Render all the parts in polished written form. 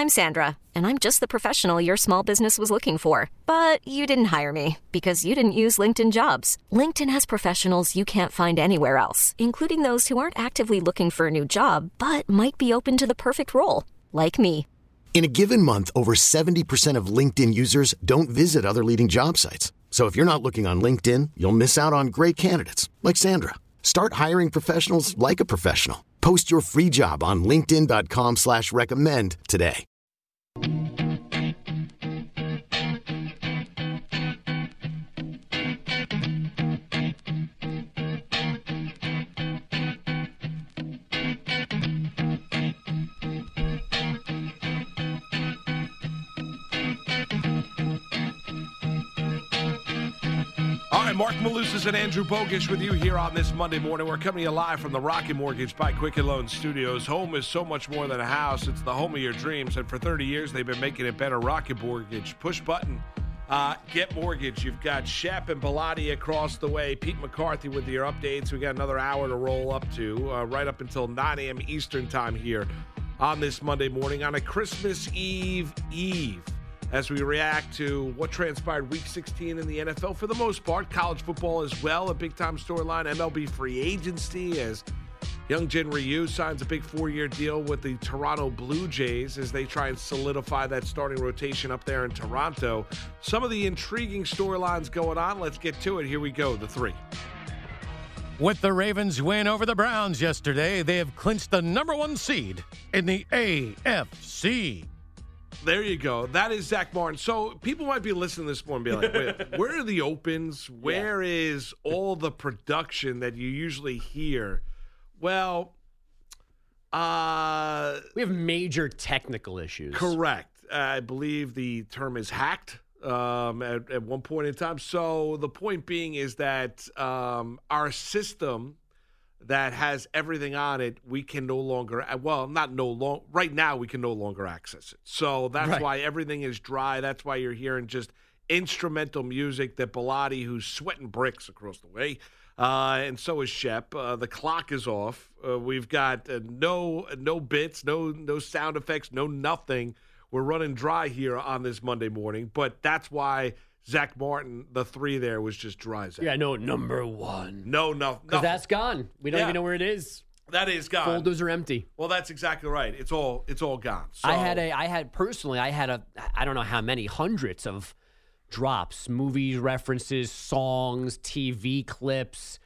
I'm Sandra, and I'm just the professional your small business was looking for. But you didn't hire me because you didn't use LinkedIn Jobs. LinkedIn has professionals you can't find anywhere else, including those who aren't actively looking for a new job, but might be open to the perfect role, like me. In a given month, over 70% of LinkedIn users don't visit other leading job sites. So if you're not looking on LinkedIn, you'll miss out on great candidates like Sandra. Start hiring professionals like a professional. Post your free job on linkedin.com/recommend today. All right, Mark Malusis and Andrew Bogish with you here on this Monday morning. We're coming to you live from the Rocket Mortgage by Quicken Loan Studios. Home is so much more than a house. It's the home of your dreams. And for 30 years, they've been making it better. Rocket Mortgage. Push button. Get mortgage. You've got Shep and Bilotti across the way. Pete McCarthy with your updates. We got another hour to roll up to, right up until 9 a.m. Eastern time here on this Monday morning on a Christmas Eve, as we react to what transpired Week 16 in the NFL for the most part. College football as well, a big-time storyline. MLB free agency as Youngjin Ryu signs a big 4-year deal with the Toronto Blue Jays as they try and solidify that starting rotation up there in Toronto. Some of the intriguing storylines going on. Let's get to it. Here we go, the three. With the Ravens' win over the Browns yesterday, they have clinched the number 1 seed in the AFC. There you go. That is Zach Martin. So people might be listening this morning and be like, wait, where are the opens? Where is all the production that you usually hear? Well, we have major technical issues. Correct. I believe the term is hacked at one point in time. So the point being is that our system that has everything on it, we can no longer, right now we can no longer access it. So that's why everything is dry. That's why you're hearing just instrumental music that Bilotti, who's sweating bricks across the way, and so is Shep. The clock is off. We've got no bits, no sound effects, no nothing. We're running dry here on this Monday morning, but that's why Zach Martin, the 3 there, was just dry. Zach. Yeah, no, number 1. No. Because that's gone. We don't even know where it is. That is gone. Folders are empty. Well, that's exactly right. It's all gone. So, I had I don't know how many hundreds of drops, movies, references, songs, TV clips,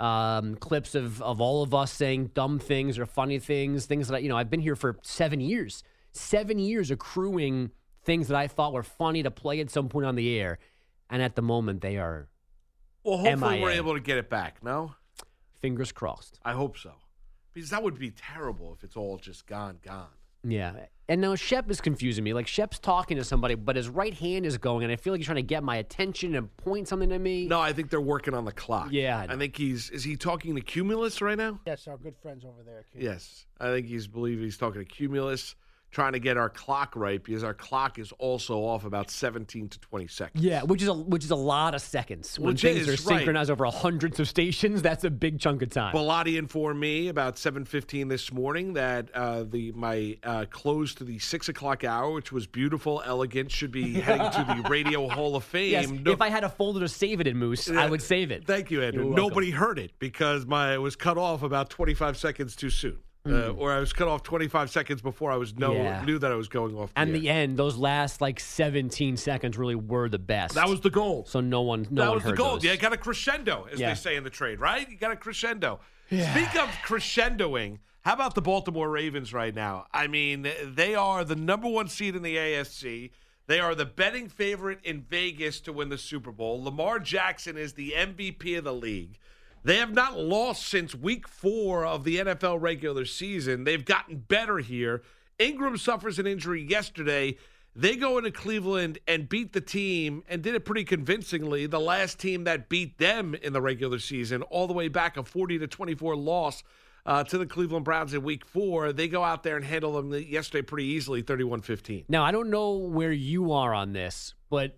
clips of all of us saying dumb things or funny things that I've been here for 7 years. 7 years accruing things that I thought were funny to play at some point on the air. And at the moment, they are Well, hopefully MIA. we're able to get it back, no? Fingers crossed. I hope so. Because that would be terrible if it's all just gone. Yeah. And now Shep is confusing me. Like, Shep's talking to somebody, but his right hand is going, and I feel like he's trying to get my attention and point something to me. No, I think they're working on the clock. Yeah. I think is he talking to Cumulus right now? Yes, our good friends over there. Yes. I think he's talking to Cumulus, trying to get our clock right because our clock is also off about 17 to 20 seconds. Yeah, which is a lot of seconds. When things are synchronized over hundreds of stations, that's a big chunk of time. Bilotti informed me about 7:15 this morning that my close to the 6 o'clock hour, which was beautiful, elegant, should be heading to the Radio Hall of Fame. Yes, if I had a folder to save it in, Moose, I would save it. Thank you, Andrew. Nobody heard it because it was cut off about 25 seconds too soon. Or I was cut off 25 seconds before I knew that I was going off. And the end, those last 17 seconds really were the best. That was the goal. So no one heard That was the goal. those. Yeah, got a crescendo, as they say in the trade, right? You got a crescendo. Yeah. Speak of crescendoing, how about the Baltimore Ravens right now? I mean, they are the number 1 seed in the AFC. They are the betting favorite in Vegas to win the Super Bowl. Lamar Jackson is the MVP of the league. They have not lost since week 4 of the NFL regular season. They've gotten better here. Ingram suffers an injury yesterday. They go into Cleveland and beat the team and did it pretty convincingly. The last team that beat them in the regular season, all the way back, a 40-24 loss to the Cleveland Browns in week 4. They go out there and handle them yesterday pretty easily, 31-15. Now, I don't know where you are on this, but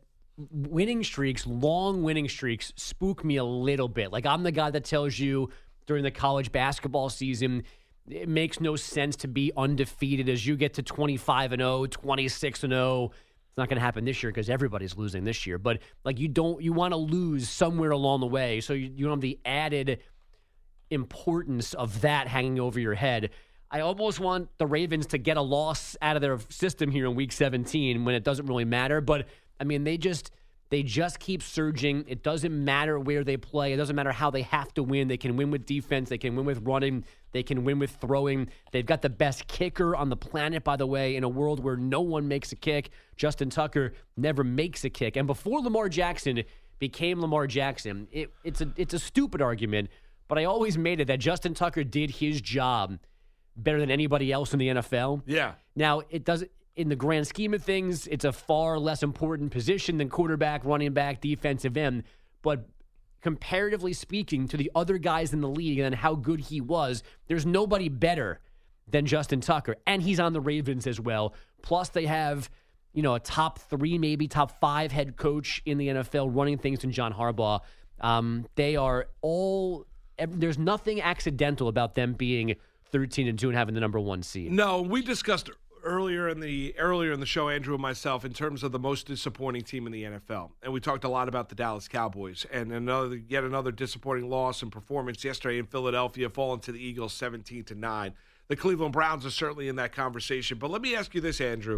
long winning streaks spook me a little bit. Like, I'm the guy that tells you during the college basketball season, It makes no sense to be undefeated as you get to 25-0, 26-0. It's not going to happen this year because everybody's losing this year. But like you want to lose somewhere along the way, so you don't have the added importance of that hanging over your head. I almost want the Ravens to get a loss out of their system here in Week 17 when it doesn't really matter. But I mean, they just keep surging. It doesn't matter where they play. It doesn't matter how they have to win. They can win with defense. They can win with running. They can win with throwing. They've got the best kicker on the planet, by the way, in a world where no one makes a kick. Justin Tucker never makes a kick. And before Lamar Jackson became Lamar Jackson, it's a stupid argument, but I always made it that Justin Tucker did his job better than anybody else in the NFL. Yeah. Now, it doesn't. In the grand scheme of things, it's a far less important position than quarterback, running back, defensive end. But comparatively speaking to the other guys in the league and how good he was, there's nobody better than Justin Tucker. And he's on the Ravens as well. Plus, they have, a top 3, maybe top 5 head coach in the NFL running things in John Harbaugh. They are all – there's nothing accidental about them being 13-2 and having the number 1 seed. No, we discussed earlier in the show, Andrew and myself, in terms of the most disappointing team in the NFL. And we talked a lot about the Dallas Cowboys and yet another disappointing loss and performance yesterday in Philadelphia, falling to the Eagles 17-9. The Cleveland Browns are certainly in that conversation. But let me ask you this, Andrew.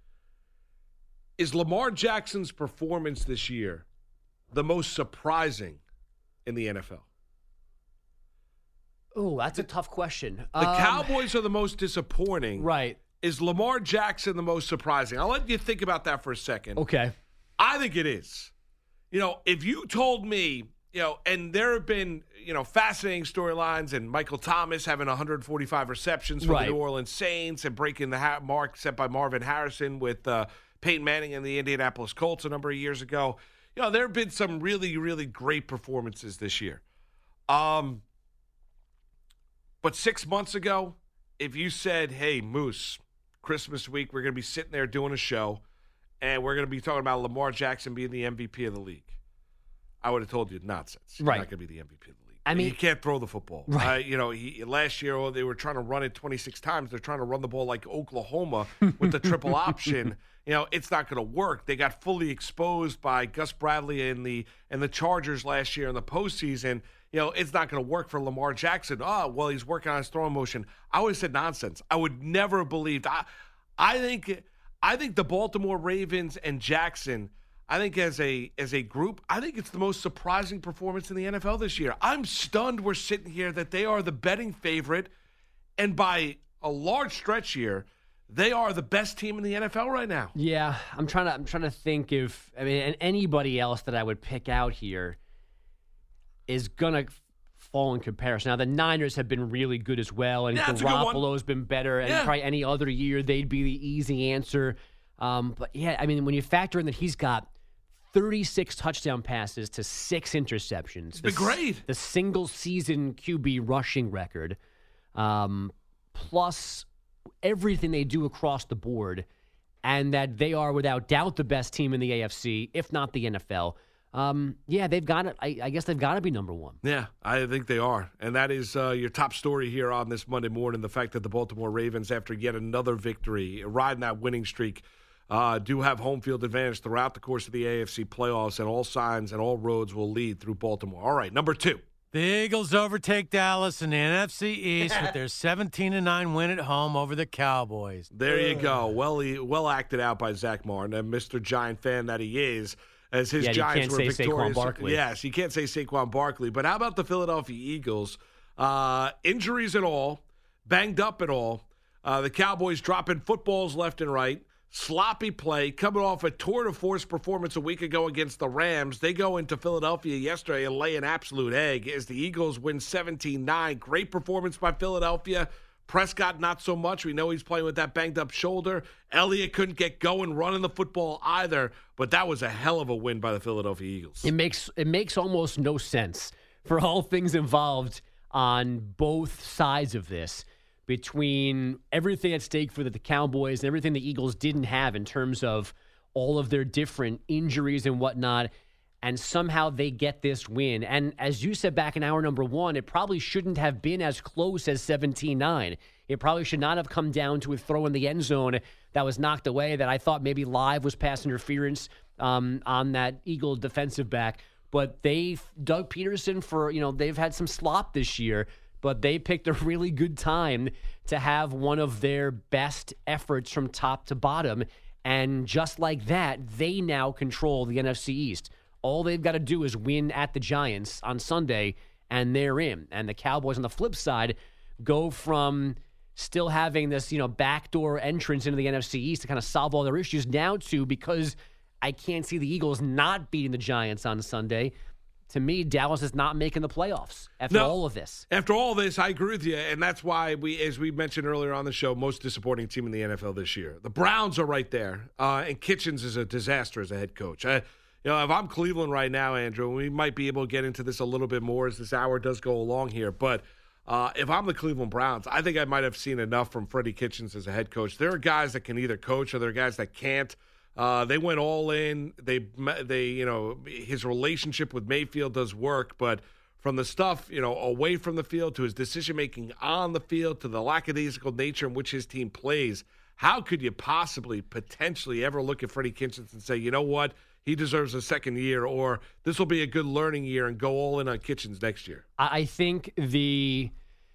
Is Lamar Jackson's performance this year the most surprising in the NFL? Oh, that's a tough question. The Cowboys are the most disappointing. Right. Is Lamar Jackson the most surprising? I'll let you think about that for a second. Okay. I think it is. If you told me, and there have been, fascinating storylines and Michael Thomas having 145 receptions for the New Orleans Saints and breaking the mark set by Marvin Harrison with Peyton Manning and the Indianapolis Colts a number of years ago. There have been some really, really great performances this year. But 6 months ago, if you said, hey, Moose, Christmas week, we're going to be sitting there doing a show, and we're going to be talking about Lamar Jackson being the MVP of the league, I would have told you nonsense. He's not going to be the MVP of the league. I mean, he can't throw the football. Right. Last year they were trying to run it 26 times. They're trying to run the ball like Oklahoma with the triple option. It's not going to work. They got fully exposed by Gus Bradley and the Chargers last year in the postseason. It's not going to work for Lamar Jackson. Oh, well, he's working on his throwing motion. I would have said nonsense. I would never have believed. I think the Baltimore Ravens and Jackson, I think as a group, I think it's the most surprising performance in the NFL this year. I'm stunned we're sitting here that they are the betting favorite, and by a large stretch here, they are the best team in the NFL right now. Yeah, I'm trying to think if anybody else that I would pick out here is going to fall in comparison. Now, the Niners have been really good as well, and Garoppolo's been better, and probably any other year they'd be the easy answer. But, when you factor in that he's got 36 touchdown passes to 6 interceptions. It's been great. The single-season QB rushing record, plus everything they do across the board, and that they are without doubt the best team in the AFC, if not the NFL. They've got it. I guess they've got to be number 1. Yeah, I think they are. And that is your top story here on this Monday morning, the fact that the Baltimore Ravens, after yet another victory, riding that winning streak, do have home field advantage throughout the course of the AFC playoffs, and all signs and all roads will lead through Baltimore. All right, number 2. The Eagles overtake Dallas in the NFC East with their 17-9 win at home over the Cowboys. There you go. Well acted out by Zach Martin, and Mr. Giant fan that he is, as his Giants were victorious. Saquon Barkley. Yes, you can't say Saquon Barkley. But how about the Philadelphia Eagles? Injuries and all, banged up and all. The Cowboys dropping footballs left and right. Sloppy play, coming off a tour de force performance a week ago against the Rams. They go into Philadelphia yesterday and lay an absolute egg as the Eagles win 17-9. Great performance by Philadelphia. Prescott, not so much. We know he's playing with that banged-up shoulder. Elliott couldn't get going running the football either, but that was a hell of a win by the Philadelphia Eagles. It makes almost no sense for all things involved on both sides of this, between everything at stake for the Cowboys and everything the Eagles didn't have in terms of all of their different injuries and whatnot. and somehow they get this win. And as you said back in hour number one, it probably shouldn't have been as close as 17-9. It probably should not have come down to a throw in the end zone that was knocked away that I thought maybe live was pass interference on that Eagle defensive back. But Doug Peterson, they've had some slop this year, but they picked a really good time to have one of their best efforts from top to bottom. And just like that, they now control the NFC East. All they've got to do is win at the Giants on Sunday, and they're in. And the Cowboys, on the flip side, go from still having this, backdoor entrance into the NFC East to kind of solve all their issues now to, because I can't see the Eagles not beating the Giants on Sunday. To me, Dallas is not making the playoffs after all of this. After all this, I agree with you, and that's why as we mentioned earlier on the show, most disappointing team in the NFL this year. The Browns are right there, and Kitchens is a disaster as a head coach. If I'm Cleveland right now, Andrew, we might be able to get into this a little bit more as this hour does go along here, but if I'm the Cleveland Browns, I think I might have seen enough from Freddie Kitchens as a head coach. There are guys that can either coach or there are guys that can't. They went all in. They his relationship with Mayfield does work, but from the stuff, away from the field to his decision-making on the field to the lackadaisical nature in which his team plays, how could you potentially ever look at Freddie Kitchens and say, you know what, he deserves a second year, or this will be a good learning year and go all in on Kitchens next year? I think the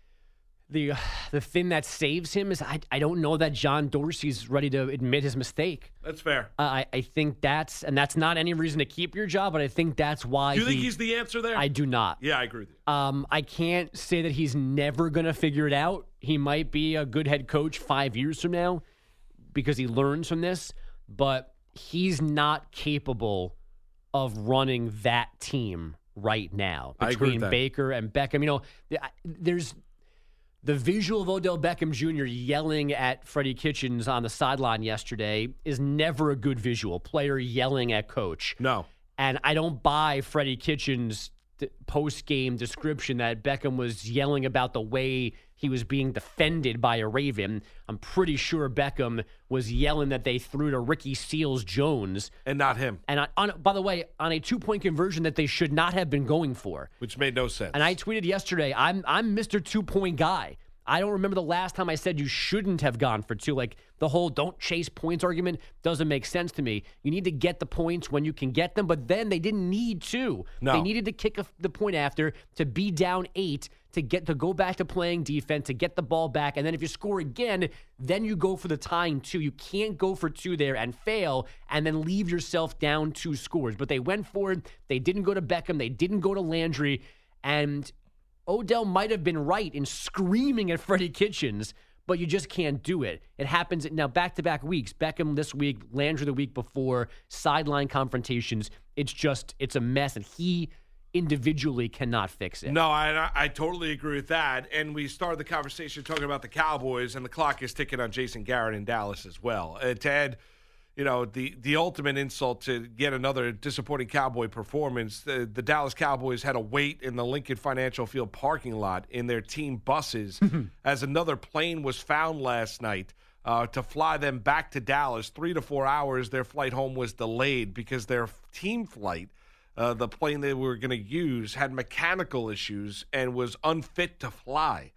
thing that saves him is I don't know that John Dorsey's ready to admit his mistake. That's fair. I think that's not any reason to keep your job, but I think that's why. Do you think he's the answer there? I do not. Yeah, I agree with you. I can't say that he's never going to figure it out. He might be a good head coach 5 years from now because he learns from this, but he's not capable of running that team right now between Baker and Beckham. There's the visual of Odell Beckham Jr. yelling at Freddie Kitchens on the sideline yesterday is never a good visual. Player yelling at coach. No. And I don't buy Freddie Kitchens' post-game description that Beckham was yelling about the way he was being defended by a Raven. I'm pretty sure Beckham was yelling that they threw to Ricky Seals-Jones. And not him. And by the way, on a 2-point conversion that they should not have been going for. Which made no sense. And I tweeted yesterday, I'm Mr. 2-point guy. I don't remember the last time I said you shouldn't have gone for two. Like, the whole don't chase points argument doesn't make sense to me. You need to get the points when you can get them, but then they didn't need to. No. They needed to kick the point after to be down 8 to go back to playing defense, to get the ball back, and then if you score again, then you go for the tying 2. You can't go for 2 there and fail and then leave yourself down 2 scores. But they went for it. They didn't go to Beckham. They didn't go to Landry. And Odell might have been right in screaming at Freddie Kitchens, but you just can't do it. It happens now back-to-back weeks. Beckham this week, Landry the week before, sideline confrontations. It's a mess, and he individually cannot fix it. No, I totally agree with that. And we started the conversation talking about the Cowboys, and the clock is ticking on Jason Garrett in Dallas as well. To add, the ultimate insult to yet another disappointing Cowboy performance, the Dallas Cowboys had to wait in the Lincoln Financial Field parking lot in their team buses as another plane was found last night to fly them back to Dallas. 3 to 4 hours, their flight home was delayed because their team flight, the plane they were going to use, had mechanical issues and was unfit to fly.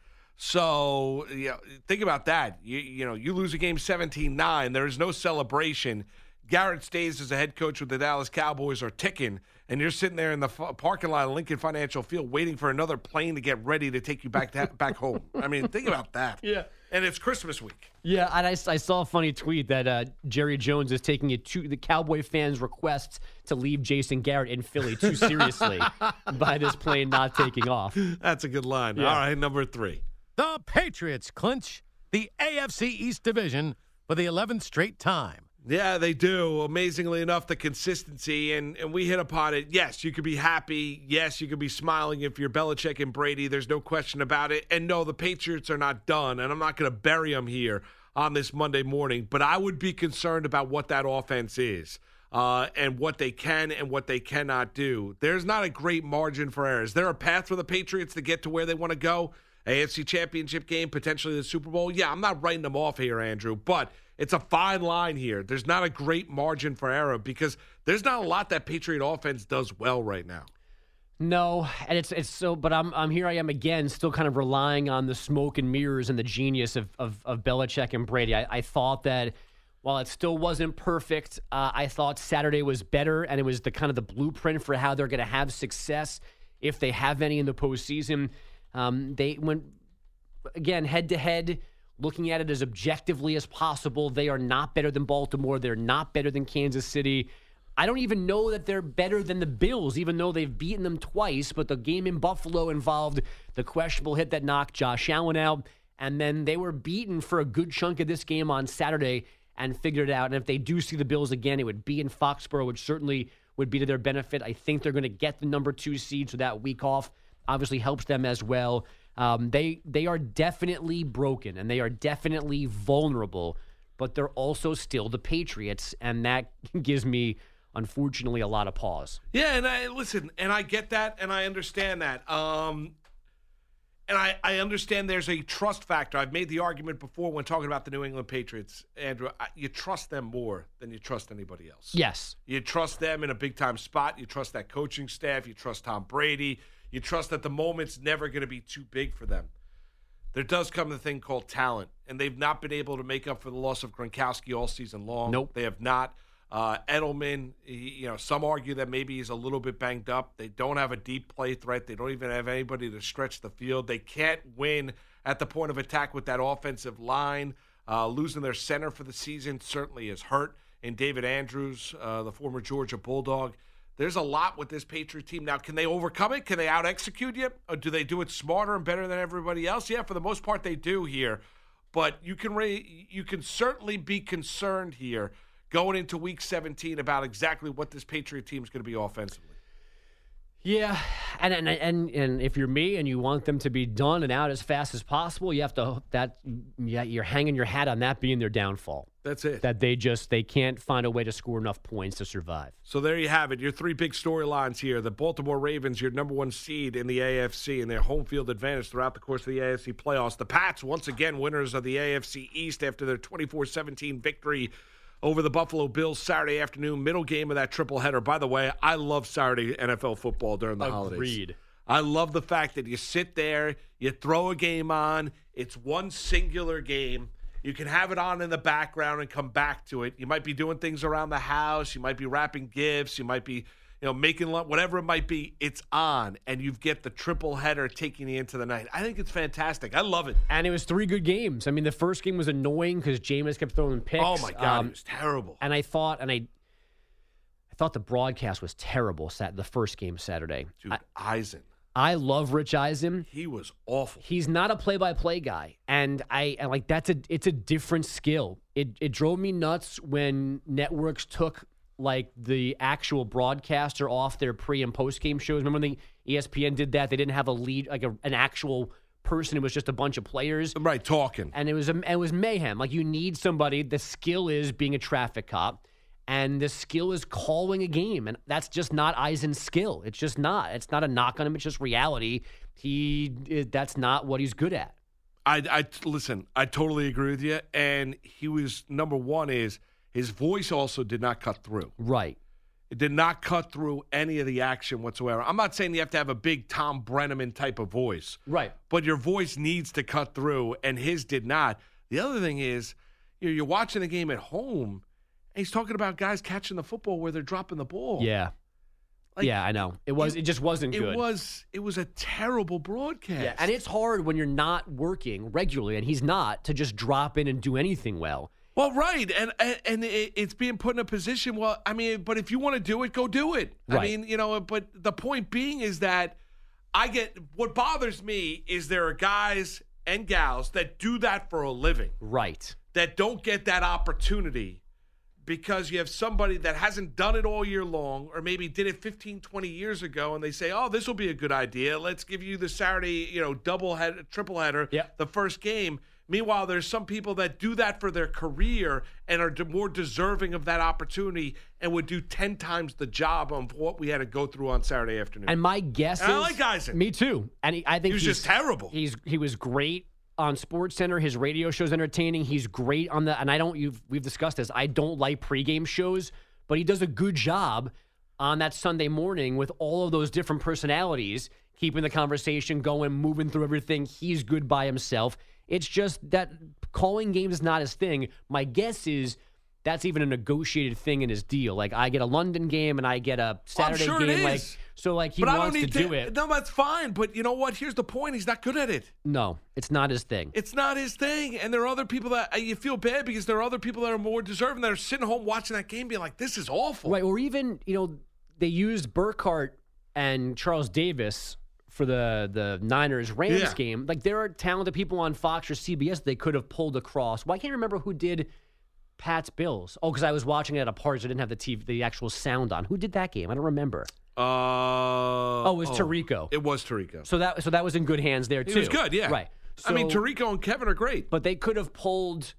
So, think about that. You lose a game 17-9. There is no celebration. Garrett's days as a head coach with the Dallas Cowboys are ticking, and you're sitting there in the parking lot of Lincoln Financial Field waiting for another plane to get ready to take you back home. I mean, think about that. Yeah. And it's Christmas week. Yeah, and I saw a funny tweet that Jerry Jones is taking it to the Cowboy fans' requests to leave Jason Garrett in Philly too seriously by this plane not taking off. That's a good line. Yeah. All right, number 3. The Patriots clinch the AFC East Division for the 11th straight time. Yeah, they do. Amazingly enough, the consistency, and we hit upon it. Yes, you could be happy. Yes, you could be smiling if you're Belichick and Brady. There's no question about it. And no, the Patriots are not done, and I'm not going to bury them here on this Monday morning, but I would be concerned about what that offense is and what they can and what they cannot do. There's not a great margin for error. Is there a path for the Patriots to get to where they want to go? AFC Championship game, potentially the Super Bowl? Yeah, I'm not writing them off here, Andrew, but It's a fine line here. There's not a great margin for error because there's not a lot that Patriot offense does well right now. No, and it's so. But I'm here. I am again, still kind of relying on the smoke and mirrors and the genius of Belichick and Brady. I thought that while it still wasn't perfect, I thought Saturday was better, and it was the kind of the blueprint for how they're going to have success if they have any in the postseason. They went again head to head, looking at it as objectively as possible. They are not better than Baltimore. They're not better than Kansas City. I don't even know that they're better than the Bills, even though they've beaten them twice. But the game in Buffalo involved the questionable hit that knocked Josh Allen out. And then they were beaten for a good chunk of this game on Saturday and figured it out. And if they do see the Bills again, it would be in Foxborough, which certainly would be to their benefit. I think they're going to get the number 2 seed, so that week off obviously helps them as well. They are definitely broken, and they are definitely vulnerable. But they're also still the Patriots, and that gives me, unfortunately, a lot of pause. Yeah, and I get that, and I understand that. And I understand there's a trust factor. I've made the argument before when talking about the New England Patriots, Andrew. You trust them more than you trust anybody else. Yes. You trust them in a big-time spot. You trust that coaching staff. You trust Tom Brady. You trust that the moment's never going to be too big for them. There does come the thing called talent, and they've not been able to make up for the loss of Gronkowski all season long. Nope. They have not. Edelman, some argue that maybe he's a little bit banged up. They don't have a deep play threat. They don't even have anybody to stretch the field. They can't win at the point of attack with that offensive line. Losing their center for the season certainly has hurt. And David Andrews, the former Georgia Bulldog. There's a lot with this Patriot team. Now, can they overcome it? Can they out-execute you? Or do they do it smarter and better than everybody else? Yeah, for the most part they do here. But you can certainly be concerned here going into Week 17 about exactly what this Patriot team is going to be offensively. Yeah, and if you're me and you want them to be done and out as fast as possible, you have to you're hanging your hat on that being their downfall. That's it. That they can't find a way to score enough points to survive. So there you have it. Your 3 big storylines here. The Baltimore Ravens, your number 1 seed in the AFC and their home field advantage throughout the course of the AFC playoffs. The Pats, once again, winners of the AFC East after their 24-17 victory over the Buffalo Bills Saturday afternoon, middle game of that triple-header. By the way, I love Saturday NFL football during the holidays. Agreed. I love the fact that you sit there, you throw a game on, it's one singular game. You can have it on in the background and come back to it. You might be doing things around the house. You might be wrapping gifts. You might be making lunch, whatever it might be, it's on, and you get the triple header taking you into the night. I think it's fantastic. I love it. And it was 3 good games. I mean, the first game was annoying because Jameis kept throwing picks. Oh, my God, it was terrible. And I thought the broadcast was terrible the first game Saturday. Dude, Eisen. I love Rich Eisen. He was awful. He's not a play-by-play guy, and I like it's a different skill. It drove me nuts when networks took like the actual broadcaster off their pre- and post-game shows. Remember when the ESPN did that? They didn't have a lead, like an actual person. It was just a bunch of players. Right, talking. And it was mayhem. Like, you need somebody. The skill is being a traffic cop, and the skill is calling a game. And that's just not Eisen's skill. It's just not. It's not a knock on him. It's just reality. That's not what he's good at. Listen, I totally agree with you. And he was, number one is, his voice also did not cut through. Right. It did not cut through any of the action whatsoever. I'm not saying you have to have a big Tom Brenneman type of voice. Right. But your voice needs to cut through, and his did not. The other thing is, you're watching the game at home, and he's talking about guys catching the football where they're dropping the ball. Yeah. Yeah, I know. It just wasn't good. It was a terrible broadcast. Yeah, and it's hard when you're not working regularly, and he's not, to just drop in and do anything well. Well, right, and it's being put in a position. Well, I mean, but if you want to do it, go do it. Right. I mean, but the point being is that what bothers me is there are guys and gals that do that for a living, right? That don't get that opportunity because you have somebody that hasn't done it all year long, or maybe did it 15, 20 years ago, and they say, "Oh, this will be a good idea. Let's give you the Saturday, triple header, the first game." Meanwhile, there's some people that do that for their career and are more deserving of that opportunity and would do 10 times the job of what we had to go through on Saturday afternoon. And my guess is... I like Eisen. Me too. And I think he was just terrible. He was great on SportsCenter. His radio show's entertaining. He's great on the, and we've discussed this. I don't like pregame shows, but he does a good job on that Sunday morning with all of those different personalities, keeping the conversation going, moving through everything. He's good by himself. It's just that calling games is not his thing. My guess is that's even a negotiated thing in his deal. Like, I get a London game and I get a Saturday sure game. It is. Like, so like he wants to do it. No, that's fine. But you know what? Here's the point. He's not good at it. No, it's not his thing. It's not his thing. And there are other people that you feel bad because there are other people that are more deserving that are sitting home watching that game being like, this is awful. Right. Or even, they used Burkhardt and Charles Davis for the Niners-Rams game. Like, there are talented people on Fox or CBS they could have pulled across. Well, I can't remember who did Pats Bills. Oh, because I was watching it at a party, so I didn't have the actual sound on. Who did that game? I don't remember. It was Tirico. It was Tirico. So that was in good hands there too. He was good, yeah. Right. So, Tirico and Kevin are great. But they could have pulled,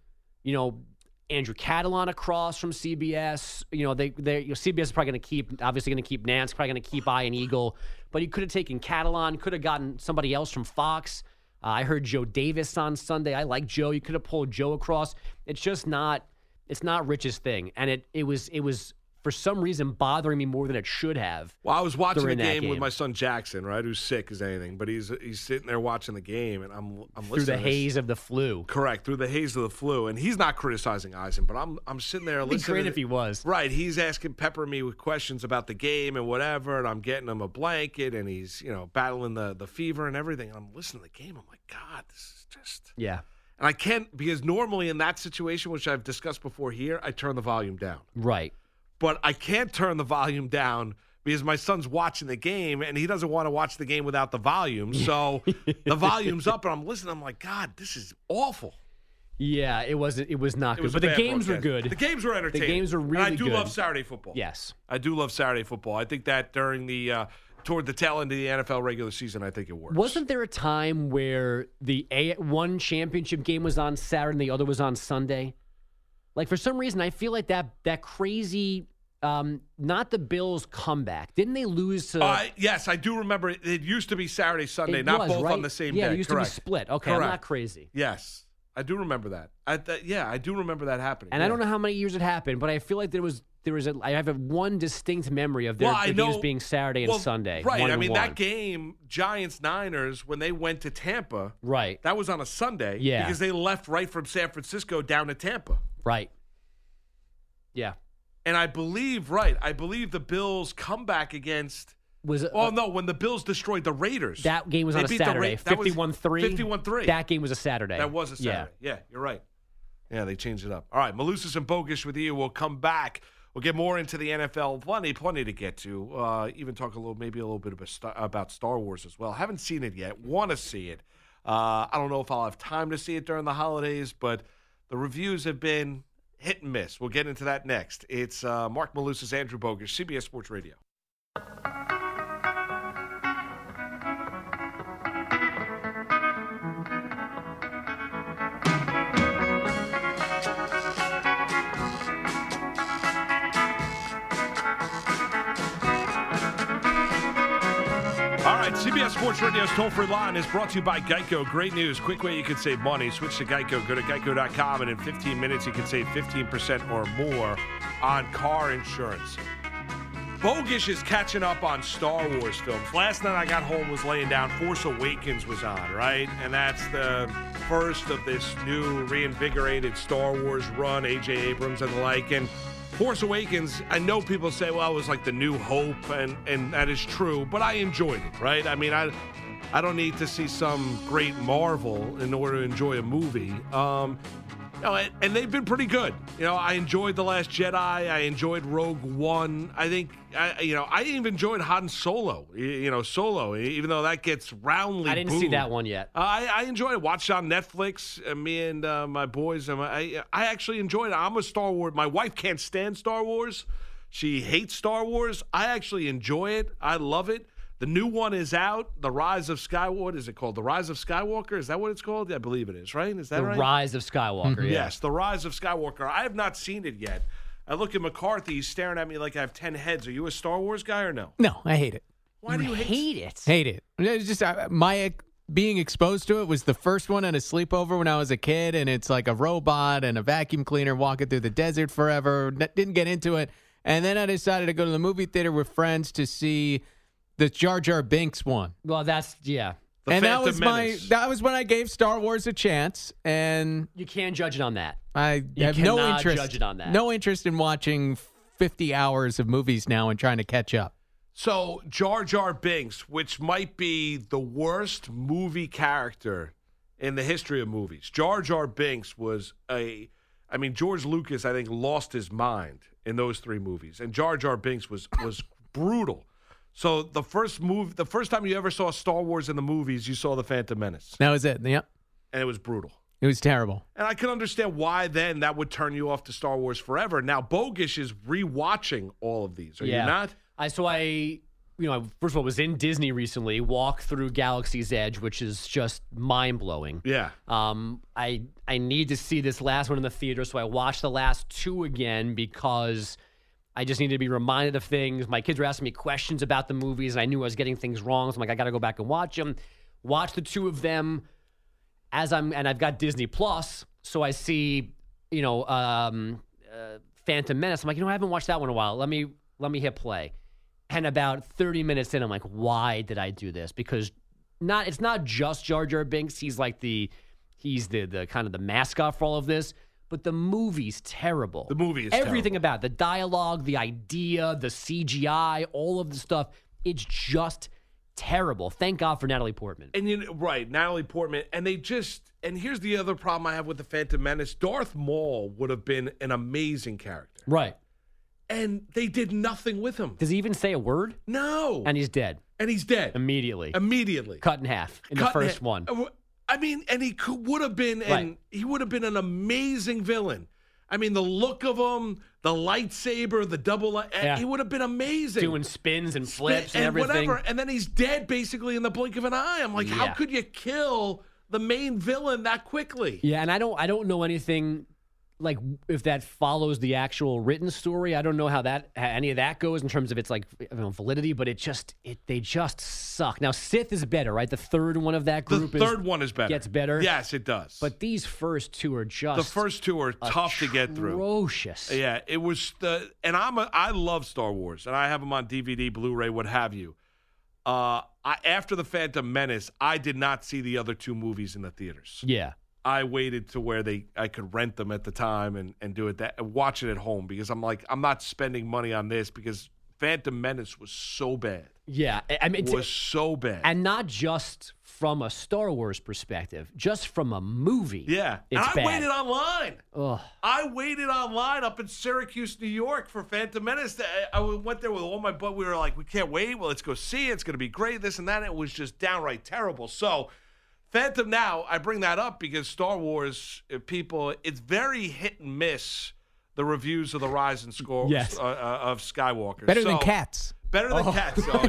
Andrew Catalan across from CBS. CBS is probably going to keep Nance, probably going to keep Ian Eagle. But he could have taken Catalan, could have gotten somebody else from Fox. I heard Joe Davis on Sunday. I like Joe. You could have pulled Joe across. It's just not. It's not Rich's thing, and it was for some reason bothering me more than it should have. Well, I was watching the game with my son Jackson, right, who's sick as anything, but he's sitting there watching the game, and I'm listening through the haze of the flu. Correct, through the haze of the flu, and he's not criticizing Eisen, but I'm sitting there listening. It'd be great if he was. Right, he's peppering me with questions about the game and whatever, and I'm getting him a blanket, and he's battling the fever and everything. And I'm listening to the game. I'm like, God, this is just And I can't, because normally in that situation, which I've discussed before here, I turn the volume down. Right. But I can't turn the volume down because my son's watching the game, and he doesn't want to watch the game without the volume. So the volume's up, and I'm listening. I'm like, God, this is awful. Yeah, it was not good. But the games were good. The games were entertaining. The games were really good. And I do love Saturday football. Yes. I do love Saturday football. I think that during the toward the tail end of the NFL regular season, I think it works. Wasn't there a time where the one championship game was on Saturday and the other was on Sunday? Like, for some reason, I feel like that crazy, not the Bills comeback. Didn't they lose to? Yes, I do remember. It used to be Saturday, Sunday, not both on the same day. Yeah, it used Correct. to be split. Okay, Correct. I'm not crazy. Yes, I do remember that. I do remember that happening. And I don't know how many years it happened, but I feel like I have one distinct memory of the games being Saturday and Sunday. Right. I mean, that game, Giants-Niners, when they went to Tampa, right, that was on a Sunday. Yeah. Because they left right from San Francisco down to Tampa. Right. Yeah. And I believe the Bills' comeback against when the Bills destroyed the Raiders. That game was on a Saturday. 51-3. 51-3. That game was a Saturday. That was a Saturday. Yeah, you're right. Yeah, they changed it up. All right, Malusis and Bogusch with you. We'll come back. We'll get more into the NFL. Plenty to get to. Even talk a little bit about Star Wars as well. Haven't seen it yet. Want to see it. I don't know if I'll have time to see it during the holidays, but the reviews have been hit and miss. We'll get into that next. It's Mark Malusis, Andrew Bogusch, CBS Sports Radio. CBS Sports Radio's toll-free line is brought to you by Geico. Great news. Quick way you can save money. Switch to Geico. Go to geico.com, and in 15 minutes, you can save 15% or more on car insurance. Bogusch is catching up on Star Wars films. Last night I got home, was laying down, Force Awakens was on, right? And that's the first of this new reinvigorated Star Wars run, A.J. Abrams and the like. And Force Awakens, I know people say, well, it was like the new hope, and that is true, but I enjoyed it, right? I mean, I don't need to see some great Marvel in order to enjoy a movie. And they've been pretty good. I enjoyed The Last Jedi. I enjoyed Rogue One. I think, I even enjoyed Han Solo. Solo, even though that gets roundly I didn't booed. see that one yet. I enjoyed it. Watched it on Netflix. Me and my boys. I actually enjoyed it. I'm a Star Wars. My wife can't stand Star Wars. She hates Star Wars. I actually enjoy it. I love it. The new one is out, The Rise of Skywalker. What is it called? The Rise of Skywalker? Is that what it's called? I believe it is, right? Is that right? The Rise of Skywalker, yeah. Yes, The Rise of Skywalker. I have not seen it yet. I look at McCarthy. He's staring at me like I have 10 heads. Are you a Star Wars guy or no? No, I hate it. Why do you hate it? Hate it. It's just being exposed to it was the first one at a sleepover when I was a kid, and it's like a robot and a vacuum cleaner walking through the desert forever. Didn't get into it. And then I decided to go to the movie theater with friends to see the Jar Jar Binks one. Well, that's, yeah. And that was when I gave Star Wars a chance, and You can't judge it on that. I You have no cannot interest. judge it on that. No interest in watching 50 hours of movies now and trying to catch up. So Jar Jar Binks, which might be the worst movie character in the history of movies. Jar Jar Binks was George Lucas, I think, lost his mind in those three movies. And Jar Jar Binks was brutal. So the first time you ever saw Star Wars in the movies, you saw The Phantom Menace. That was it. Yep. And it was brutal. It was terrible. And I can understand why then that would turn you off to Star Wars forever. Now, Bogish is rewatching all of these. Are you not? First of all, was in Disney recently, walked through Galaxy's Edge, which is just mind-blowing. Yeah. I need to see this last one in the theater, so I watched the last two again because I just needed to be reminded of things. My kids were asking me questions about the movies, and I knew I was getting things wrong, so I'm like, I got to go back and watch them. Watch the two of them and I've got Disney Plus, so I see, Phantom Menace. I'm like, I haven't watched that one in a while. Let me hit play. And about 30 minutes in, I'm like, why did I do this? Because it's not just Jar Jar Binks. He's like the kind of the mascot for all of this. But the movie's terrible. The movie is everything terrible. about it. The dialogue, the idea, the CGI, all of the stuff. It's just terrible. Thank God for Natalie Portman. And right, Natalie Portman. And and here's the other problem I have with The Phantom Menace. Darth Maul would have been an amazing character. Right. And they did nothing with him. Does he even say a word? No. And he's dead. Immediately. Cut in half in the first one. And he would have been, an amazing villain. I mean, the look of him, the lightsaber, the double, he would have been amazing. Doing spins and flips and everything. Whatever. And then he's dead basically in the blink of an eye. I'm like, how could you kill the main villain that quickly? Yeah, and I don't know anything like if that follows the actual written story. I don't know how any of that goes in terms of its validity, but they just suck. Now Sith is better, right? The third one of that group. The third one is better. Gets better. Yes, it does. But these first two are just the first two are tough to get through. Atrocious. Yeah, it was I love Star Wars and I have them on DVD, Blu-ray, what have you. After the Phantom Menace, I did not see the other two movies in the theaters. Yeah. I waited to where I could rent them at the time and do it watch it at home because I'm like, I'm not spending money on this because Phantom Menace was so bad. Yeah. I mean, it was so bad. And not just from a Star Wars perspective, just from a movie. Yeah. It's I bad. waited online. Ugh. I waited online up in Syracuse, New York for Phantom Menace. I went there with all my buddies. We were like, we can't wait. Well, let's go see it. It's going to be great, this and that. It was just downright terrible. So Phantom, now, I bring that up because Star Wars people, it's very hit and miss, the reviews of the rise and score of Skywalker. Better than Cats. Better than Cats. Oh,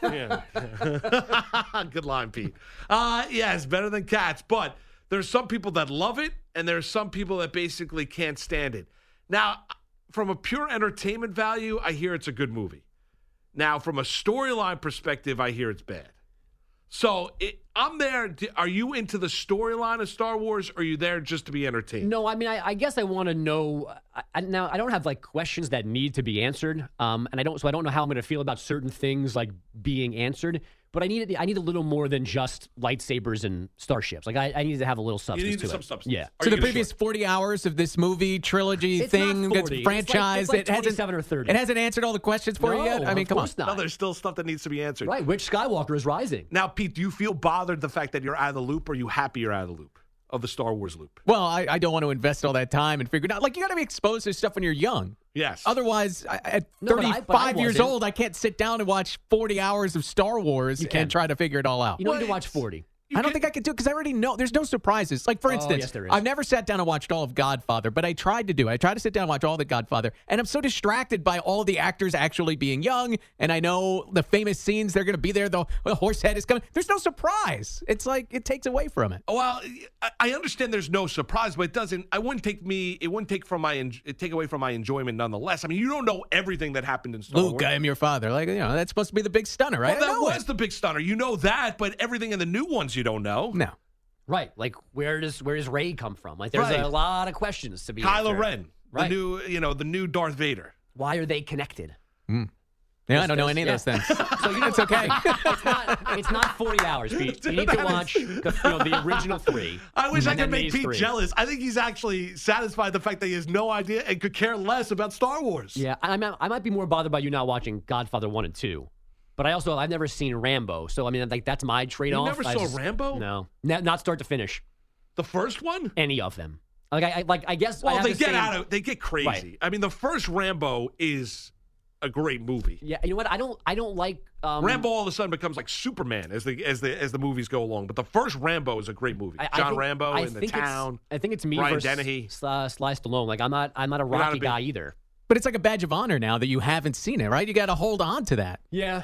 yeah. Good line, Pete. Yes, better than Cats. But there's some people that love it, and there's some people that basically can't stand it. Now, from a pure entertainment value, I hear it's a good movie. Now, from a storyline perspective, I hear it's bad. So I'm there. Are you into the storyline of Star Wars, or are you there just to be entertained? No, I mean, I guess I want to know. Now, I don't have like questions that need to be answered, and I don't know how I'm going to feel about certain things like being answered. But I need a little more than just lightsabers and starships. Like I need to have a little substance. You need to some it. substance. Yeah. So the previous 40 hours of this movie trilogy It's thing, not 40. that's franchise, It's like it hasn't 27 or 30. It hasn't answered all the questions for you yet. I mean, of come on. course not. No, there's still stuff that needs to be answered. Right. Which Skywalker is rising? Now, Pete, do you feel bothered the fact that you're out of the loop, or are you happy you're out of the loop of the Star Wars loop? Well, I don't want to invest all that time and figure it out. Like, you got to be exposed to stuff when you're young. Yes. Otherwise, at No, 35 years wasn't. old, I can't sit down and watch 40 hours of Star Wars and try to figure it all out. You don't need to watch 40. I don't think I could do it because I already know. There's no surprises. Like, for instance, yes, there is. I've never sat down and watched all of Godfather, but I tried to do it. I tried to sit down and watch all the Godfather, and I'm so distracted by all the actors actually being young, and I know the famous scenes, they're going to be there. The horse head is coming. There's no surprise. It's like it takes away from it. Well, I understand there's no surprise, but it doesn't. It wouldn't take away from my enjoyment nonetheless. I mean, you don't know everything that happened in Star Wars. Luke, I am your father. Like, that's supposed to be the big stunner, right? Well, I that know was it. the big stunner. You know that, but everything in the new ones ones you don't know. No. Right. Like, where does Rey come from? Like, there's Right. a lot of questions to be Kylo answered. Ren, Right. the new Darth Vader. Why are they connected? Yeah, I don't know any of those things. So It's okay. It's not 40 hours, Pete. You need to watch the original 3. I wish I and could then make these Pete 3. jealous. I think he's actually satisfied the fact that he has no idea and could care less about Star Wars. Yeah, I might be more bothered by you not watching Godfather 1 and 2. But I've never seen Rambo. So, I mean, like, that's my trade-off. never saw Rambo? No. Not start to finish. The first one? Any of them. I guess. Well, I have they the get same- they get crazy. Right. I mean, the first Rambo is a great movie. Yeah, you know what? I don't like Rambo all of a sudden becomes like Superman as the movies go along. But the first Rambo is a great movie. John Rambo in the town. I think it's me Ryan versus Dennehy. Sly Stallone. Like, I'm not a Rocky guy either. But it's like a badge of honor now that you haven't seen it, right? You got to hold on to that. Yeah,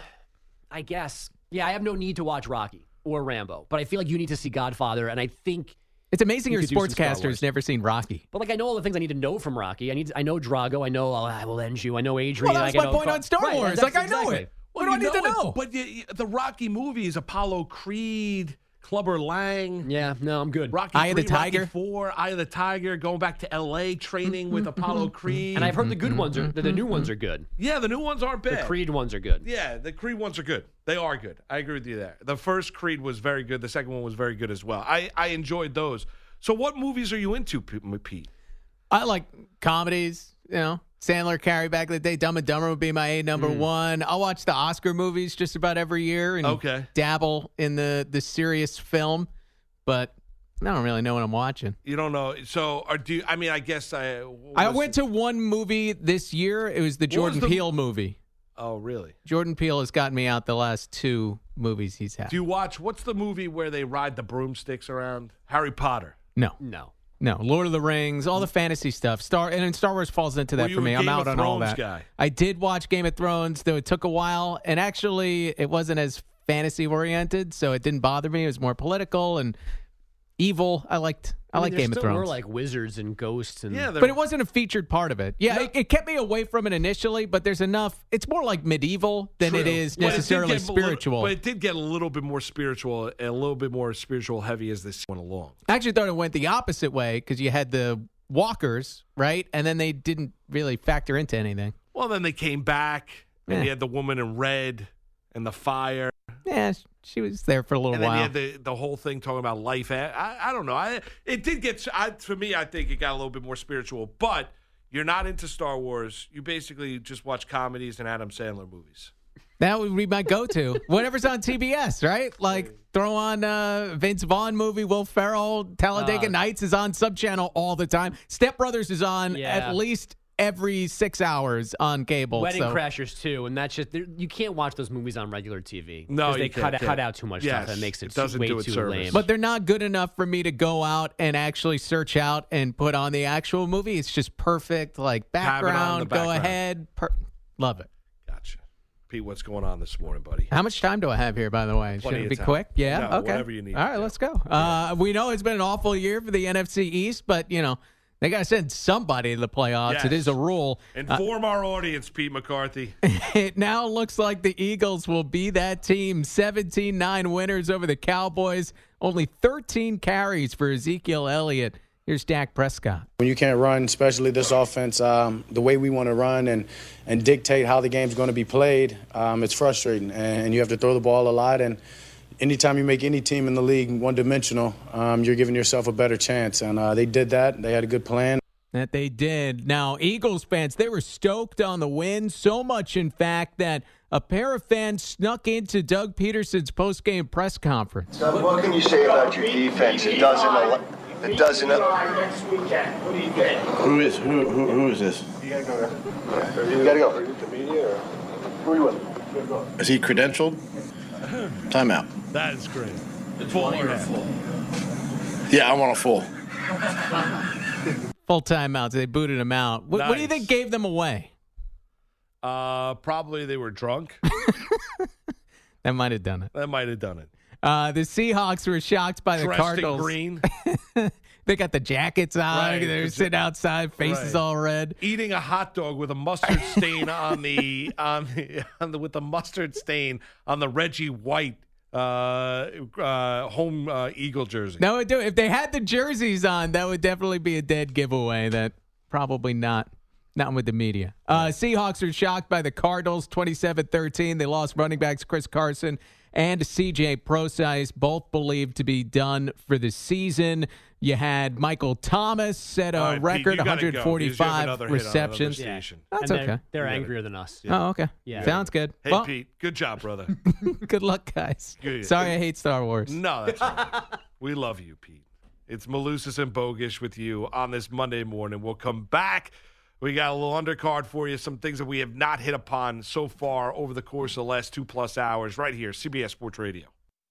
I guess. Yeah, I have no need to watch Rocky or Rambo, but I feel like you need to see Godfather, and I think. It's amazing your could do some Star sportscaster's Wars. never seen Rocky. But like, I know all the things I need to know from Rocky. I know Drago. I know I will end you. I know Adrian. Well, that's my point on Star Wars. That's Like, I know exactly. it. What do I need to know? But the Rocky movies, Apollo Creed, Clubber Lang. Yeah, no, I'm good. Rocky Eye of the 3, Tiger. Rocky 4, Eye of the Tiger, going back to L.A., training with Apollo Creed. And I've heard the good ones are the new ones are good. Yeah, the new ones aren't bad. The Creed ones are good. Yeah, the Creed ones are good. They are good. I agree with you there. The first Creed was very good. The second one was very good as well. I enjoyed those. So what movies are you into, Pete? I like comedies, Sandler, Carrie back in the day. Dumb and Dumber would be my number one. I'll watch the Oscar movies just about every year and dabble in the serious film, but I don't really know what I'm watching. You don't know. So, I guess I went to one movie this year. It was the Jordan Peele movie. Oh, really? Jordan Peele has gotten me out the last 2 movies he's had. Do you watch, what's the movie where they ride the broomsticks around? Harry Potter. No. Lord of the Rings, all the fantasy stuff. Star Wars falls into that you for a me. I'm Game out of on all Thrones that. guy? I did watch Game of Thrones, though it took a while, and actually it wasn't as fantasy oriented, so it didn't bother me. It was more political and evil. I like Game of Thrones. More like wizards and ghosts and Yeah, but it wasn't a featured part of it. Yeah, it kept me away from it initially, but there's enough. It's more like medieval than it is necessarily spiritual. But it did get a little bit more spiritual and a little bit more spiritual heavy as this went along. I actually thought it went the opposite way because you had the walkers, right? And then they didn't really factor into anything. Well, then they came back, and you had the woman in red and the fire. Yeah, she was there for a little And then while. you had the whole thing talking about life. I don't know. It did get, for me, I think it got a little bit more spiritual. But you're not into Star Wars. You basically just watch comedies and Adam Sandler movies. That would be my go-to. Whatever's on TBS, right? Like throw on Vince Vaughn movie, Will Ferrell, Talladega Nights is on sub-channel all the time. Step Brothers is on at least every 6 hours on cable. Wedding Crashers too, and that's just you can't watch those movies on regular TV. No, they you can't. cut out too much stuff that makes it doesn't way do it too service. lame. But they're not good enough for me to go out and actually search out and put on the actual movie. It's just perfect, like background. Go ahead, love it. Gotcha. Pete, what's going on this morning, buddy? How much time do I have here, by the way? Should Plenty it of be time. quick? Yeah? No, okay. whatever you need. All right, let's go. We know it's been an awful year for the NFC East, but, they got to send somebody to the playoffs. Yes. It is a rule. Inform our audience, Pete McCarthy. It now looks like the Eagles will be that team. 17-9 winners over the Cowboys. Only 13 carries for Ezekiel Elliott. Here's Dak Prescott. When you can't run, especially this offense, the way we want to run and dictate how the game's going to be played, it's frustrating. And you have to throw the ball a lot. And anytime you make any team in the league one-dimensional, you're giving yourself a better chance. And they did that. They had a good plan. That they did. Now, Eagles fans, they were stoked on the win, so much, in fact, that a pair of fans snuck into Doug Peterson's post-game press conference. Doug, what can you say about your defense? It doesn't. Who is this? You gotta go. Who are you with? Is he credentialed? Timeout. That is great. Full or full? Yeah, I want a full. Full timeouts. They booted him out. What do you think gave them away? Probably they were drunk. That might have done it. That might have done it. The Seahawks were shocked by the Dressed Cardinals. in green. They got the jackets on. Right. They're sitting outside, faces all red. Eating a hot dog with a mustard stain with the mustard stain on the Reggie White home Eagle jersey. No, it do. If they had the jerseys on, that would definitely be a dead giveaway. That probably not. Not with the media. Seahawks are shocked by the Cardinals, 27-13. They lost running backs Chris Carson and C.J. Prosise, both believed to be done for the season. You had Michael Thomas set a record, Pete, 145 receptions. Yeah. That's and okay. They're angrier than us. Oh, okay. Yeah. Sounds good. Hey, Well, Pete, good job, brother. good luck, guys. Good. Sorry I hate Star Wars. No, that's right. We love you, Pete. It's Malusis and Bogish with you on this Monday morning. We'll come back. We got a little undercard for you, some things that we have not hit upon so far over the course of the last 2+ hours right here, CBS Sports Radio.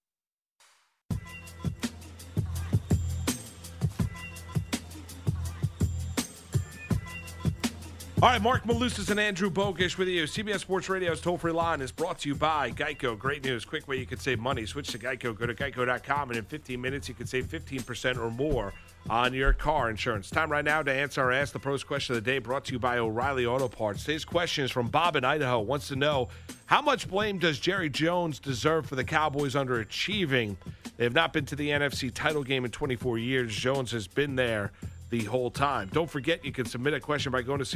All right, Mark Malusis and Andrew Bogish with you. CBS Sports Radio's toll-free line is brought to you by Geico. Great news. Quick way you can save money. Switch to Geico. Go to geico.com, and in 15 minutes, you can save 15% or more on your car insurance. Time right now to answer our Ask the Pros question of the day, brought to you by O'Reilly Auto Parts. Today's question is from Bob in Idaho. Wants to know, how much blame does Jerry Jones deserve for the Cowboys underachieving? They have not been to the NFC title game in 24 years. Jones has been there the whole time. Don't forget, you can submit a question by going to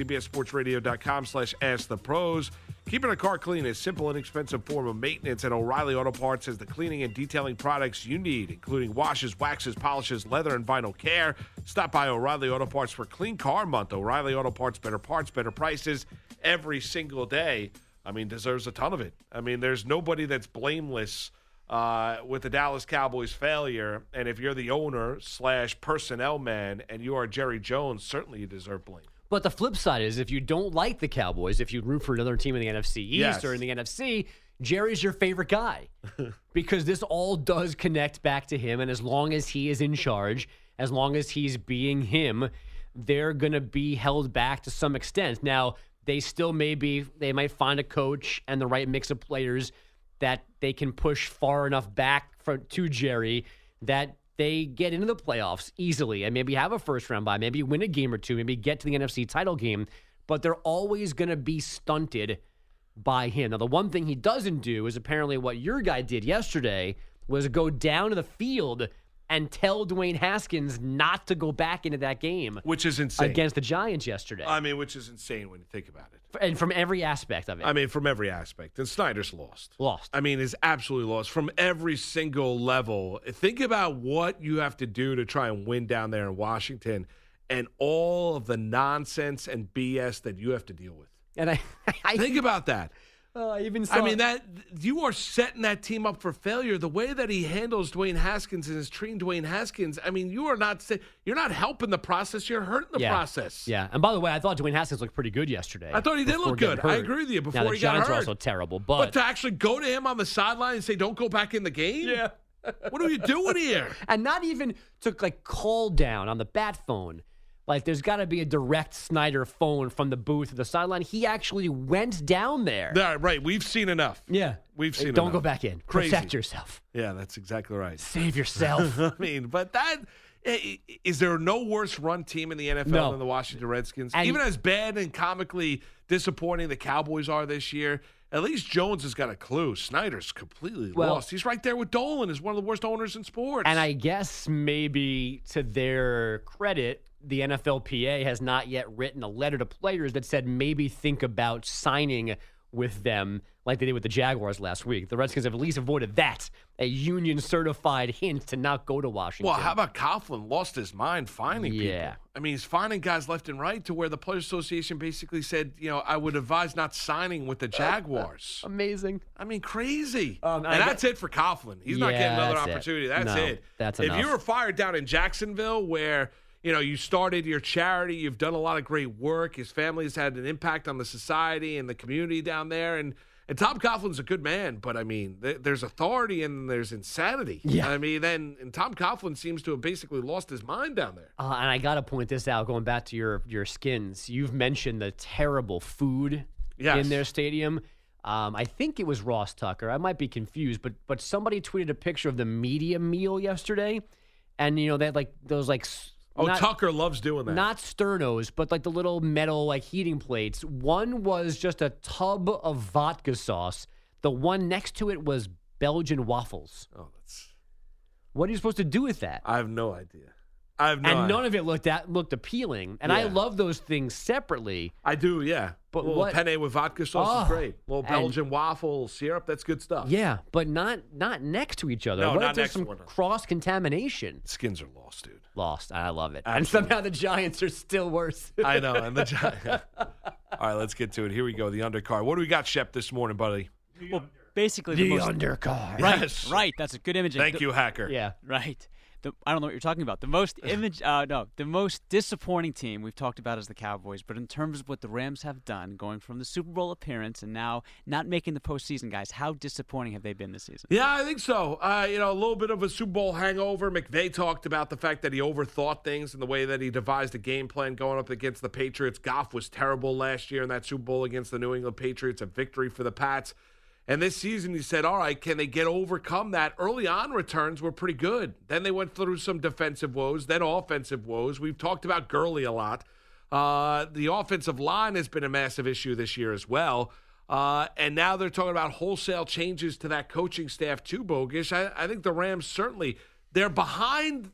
cbssportsradio.com/askthepros. Keeping a car clean is a simple, inexpensive form of maintenance, and O'Reilly Auto Parts has the cleaning and detailing products you need, including washes, waxes, polishes, leather, and vinyl care. Stop by O'Reilly Auto Parts for Clean Car Month. O'Reilly Auto Parts, better prices every single day. I mean, deserves a ton of it. I mean, there's nobody that's blameless with the Dallas Cowboys failure, and if you're the owner / personnel man and you are Jerry Jones, certainly you deserve blame. But the flip side is, if you don't like the Cowboys, if you root for another team in the NFC East or in the NFC, Jerry's your favorite guy because this all does connect back to him, and as long as he is in charge, as long as he's being him, they're going to be held back to some extent. Now, they might find a coach and the right mix of players that they can push far enough back to Jerry that they get into the playoffs easily and maybe have a first-round bye, maybe win a game or two, maybe get to the NFC title game, but they're always going to be stunted by him. Now, the one thing he doesn't do is apparently what your guy did yesterday was go down to the field and tell Dwayne Haskins not to go back into that game. Which is insane. Against the Giants yesterday. I mean, which is insane when you think about it. And from every aspect of it. I mean, from every aspect. And Snyder's lost. I mean, is absolutely lost from every single level. Think about what you have to do to try and win down there in Washington and all of the nonsense and BS that you have to deal with. And I think about that. That you are setting that team up for failure. The way that he handles Dwayne Haskins and is treating Dwayne Haskins, I mean, you're not helping the process. You're hurting the process. Yeah. And by the way, I thought Dwayne Haskins looked pretty good yesterday. I thought he did look good. I agree with you. Before he got hurt, the Giants are also terrible. But to actually go to him on the sideline and say, "Don't go back in the game." Yeah. What are you doing here? And not even to call down on the bat phone. Like, there's got to be a direct Snyder phone from the booth to the sideline. He actually went down there. Yeah, right. We've seen enough. Yeah. We've seen Don't enough. go back in. Crazy. Protect yourself. Yeah, that's exactly right. Save yourself. I mean, but is there no worse run team in the NFL than the Washington Redskins? And even as bad and comically disappointing the Cowboys are this year, at least Jones has got a clue. Snyder's completely lost. He's right there with Dolan as one of the worst owners in sports. And I guess maybe to their credit, the NFLPA has not yet written a letter to players that said maybe think about signing with them like they did with the Jaguars last week. The Redskins have at least avoided that, a union-certified hint to not go to Washington. Well, how about Coughlin lost his mind fining people? I mean, he's fining guys left and right to where the Players Association basically said, I would advise not signing with the Jaguars. Amazing. I mean, crazy. And that's it for Coughlin. He's not getting another opportunity. That's it. That's if enough. you were fired down in Jacksonville where you started your charity, you've done a lot of great work, his family has had an impact on the society and the community down there, and Tom Coughlin's a good man, but I mean, there's authority and there's insanity. Yeah. I mean, and Tom Coughlin seems to have basically lost his mind down there. And I got to point this out, going back to your Skins. You've mentioned the terrible food in their stadium. I think it was Ross Tucker. I might be confused, but somebody tweeted a picture of the media meal yesterday, and they had those Tucker loves doing that. Not sternos, but the little metal heating plates. One was just a tub of vodka sauce. The one next to it was Belgian waffles. Oh, that's. What are you supposed to do with that? I have no idea. I have no idea. And none of it looked appealing. And I love those things separately. I do, yeah. But what penne with vodka sauce is great. Little Belgian waffle syrup, that's good stuff. Yeah, but not next to each other. No, what not if there's next some to one. cross-contamination? Skins are lost, dude. Lost. I love it. Absolutely. And somehow the Giants are still worse. I know. And the Giants. All right, let's get to it. Here we go, the undercard. What do we got, Shep, this morning, buddy? Well, basically the most undercard. Right, Yes. right. That's a good imaging. Thank you, Hacker. Yeah. Right. I don't know what you're talking about. The most the most disappointing team we've talked about is the Cowboys. But in terms of what the Rams have done, going from the Super Bowl appearance and now not making the postseason, guys, how disappointing have they been this season? Yeah, I think so. A little bit of a Super Bowl hangover. McVay talked about the fact that he overthought things and the way that he devised a game plan going up against the Patriots. Goff was terrible last year in that Super Bowl against the New England Patriots. A victory for the Pats. And this season, he said, all right, can they overcome that? Early on returns were pretty good. Then they went through some defensive woes, then offensive woes. We've talked about Gurley a lot. The offensive line has been a massive issue this year as well. And now they're talking about wholesale changes to that coaching staff too, Bogish. I think the Rams certainly – they're behind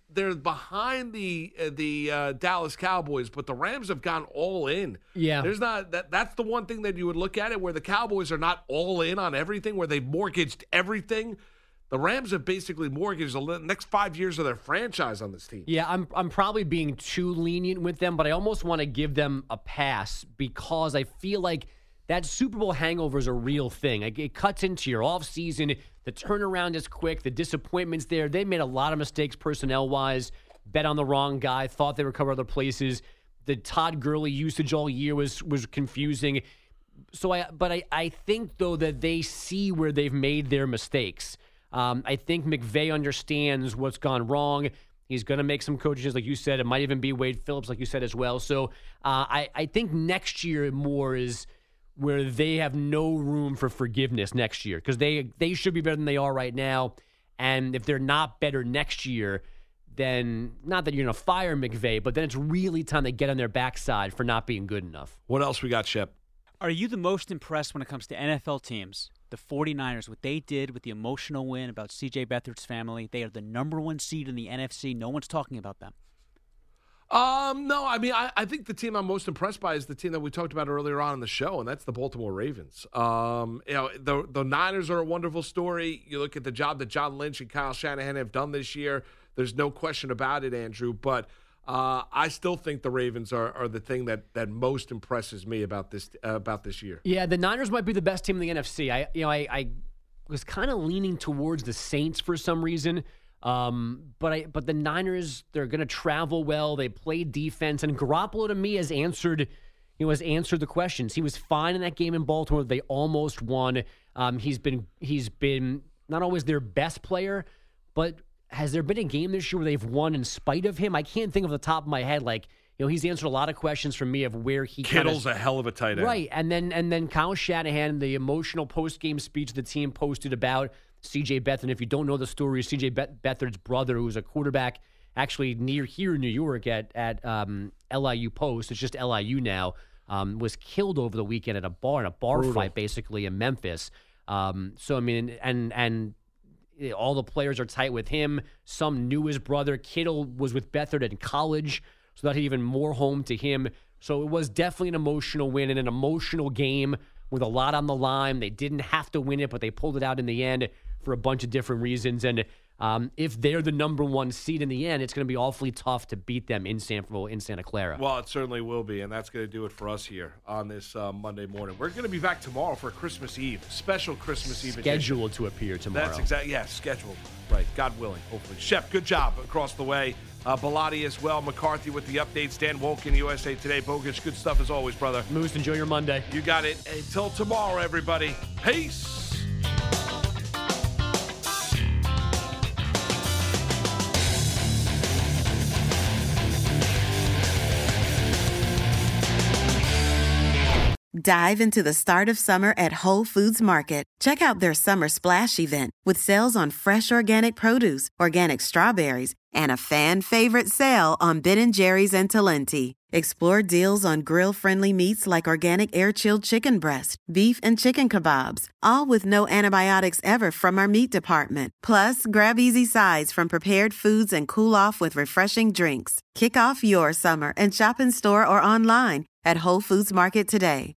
the Dallas Cowboys, but the Rams have gone all in. Yeah. There's not that's the one thing that you would look at it where the Cowboys are not all in on everything, where they mortgaged everything. The Rams have basically mortgaged the next 5 years of their franchise on this team. Yeah, I'm probably being too lenient with them, but I almost want to give them a pass because I feel like that Super Bowl hangover is a real thing. Like, it cuts into your offseason. The turnaround is quick. The disappointment's there. They made a lot of mistakes personnel-wise, bet on the wrong guy, thought they would cover other places. The Todd Gurley usage all year was confusing. So I think, though, that they see where they've made their mistakes. I think McVay understands what's gone wrong. He's going to make some coaches, like you said. It might even be Wade Phillips, like you said as well. So I think next year more is where they have no room for forgiveness next year because they should be better than they are right now. And if they're not better next year, then not that you're going to fire McVay, but then it's really time to get on their backside for not being good enough. What else we got, Shep? Are you the most impressed when it comes to NFL teams? The 49ers, what they did with the emotional win about C.J. Beathard's family. They are the number one seed in the NFC. No one's talking about them. No, I mean, I think the team I'm most impressed by is the team that we talked about earlier on in the show, and that's the Baltimore Ravens. The Niners are a wonderful story. You look at the job that John Lynch and Kyle Shanahan have done this year. There's no question about it, Andrew, but I still think the Ravens are the thing that most impresses me about this year. Yeah, the Niners might be the best team in the NFC. I was kind of leaning towards the Saints for some reason. But the Niners, they're going to travel well. They play defense, and Garoppolo to me has answered the questions. He was fine in that game in Baltimore. They almost won. He's been not always their best player, but has there been a game this year where they've won in spite of him? I can't think of the top of my head. He's answered a lot of questions from me of where he Kittle's a hell of a tight end. Right. And then Kyle Shanahan, the emotional post-game speech the team posted about C.J. Beathard. If you don't know the story, C.J. Beathard's brother, who was a quarterback actually near here in New York at LIU Post, it's just LIU now, was killed over the weekend at a bar fight basically in Memphis. So, I mean, and all the players are tight with him. Some knew his brother. Kittle was with Beathard in college, so that hit even more home to him. So it was definitely an emotional win and an emotional game with a lot on the line. They didn't have to win it, but they pulled it out in the end for a bunch of different reasons. And if they're the number one seed in the end, it's going to be awfully tough to beat them in Santa Clara. Well, it certainly will be, and that's going to do it for us here on this Monday morning. We're going to be back tomorrow for Christmas Eve, special Christmas Eve edition. Scheduled to appear tomorrow. That's exactly, scheduled. Right, God willing, hopefully. Shep, good job across the way. Bellotti as well. McCarthy with the updates. Dan Wolken, USA Today. Bogish, good stuff as always, brother. Moose, enjoy your Monday. You got it. Until tomorrow, everybody. Peace. Dive into the start of summer at Whole Foods Market. Check out their Summer Splash event with sales on fresh organic produce, organic strawberries, and a fan-favorite sale on Ben & Jerry's and Talenti. Explore deals on grill-friendly meats like organic air-chilled chicken breast, beef and chicken kebabs, all with no antibiotics ever from our meat department. Plus, grab easy sides from prepared foods and cool off with refreshing drinks. Kick off your summer and shop in store or online at Whole Foods Market today.